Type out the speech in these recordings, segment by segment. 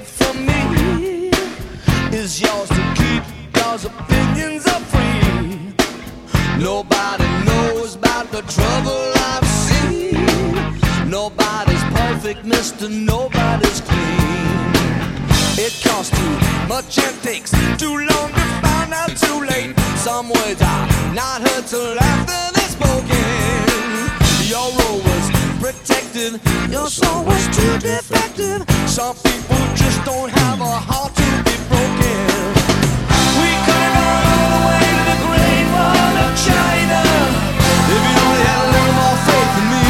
from me is yours to keep, 'cause opinions are free. Nobody knows about the trouble I've seen. Nobody's perfect, mister, nobody's clean. It costs too much and takes too long to find out too late. Some words are not heard till after they're spoken. Your role was protected, your soul was too defective. Some people just don't have a heart to be broken. We could have gone all the way to the Great Wall of China if you only had a little more faith in me.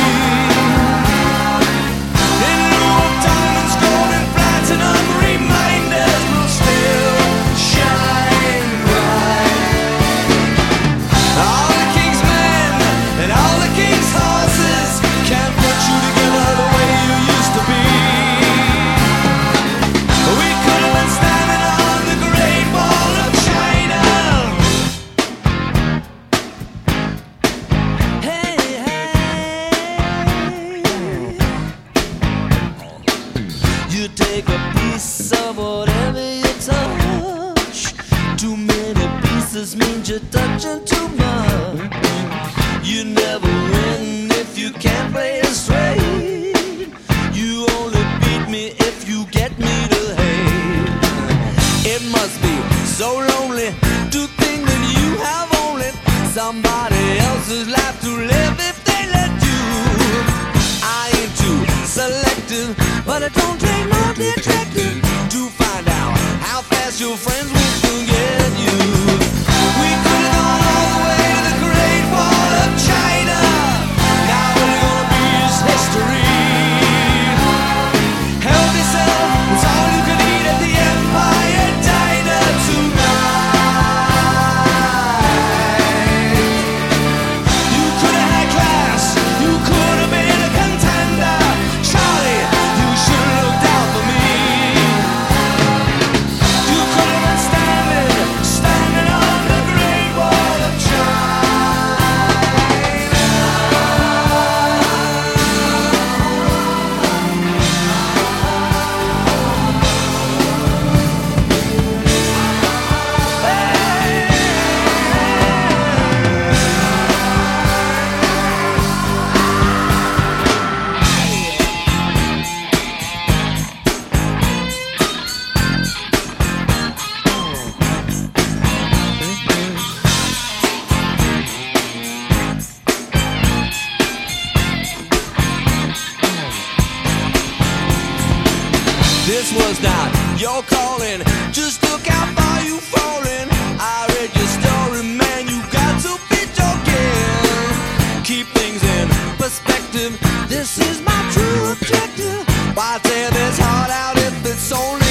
In lieu of diamonds, gold and platinum, reminders will still shine bright. All the king's men and all the king's horses can't put you together the way you used to be. We could have been standing on the Great Wall of China. Hey, hey. You take a piece of whatever you touch. Too many pieces means you're touching too much. You never win if you can't play it straight. You only beat me if you get me to hate. It must be so lonely to think that you have only somebody else's life to live if they let you. I ain't too selective, but it don't take no detective to find out how fast your friends will forget you. We could have gone all the way to the Great Wall of China. Now all it's gonna be is history. Help yourself, it's all you can eat at the Empire Diner tonight. You could have had class, you could have been a contender. Charlie, you should have looked out for me. You could have been standing on the Great Wall of China. This was not your calling, just look how far you fallen. I read your story, man, you got to be joking. Keep things in perspective, this is my true objective. Why tear this heart out if it's only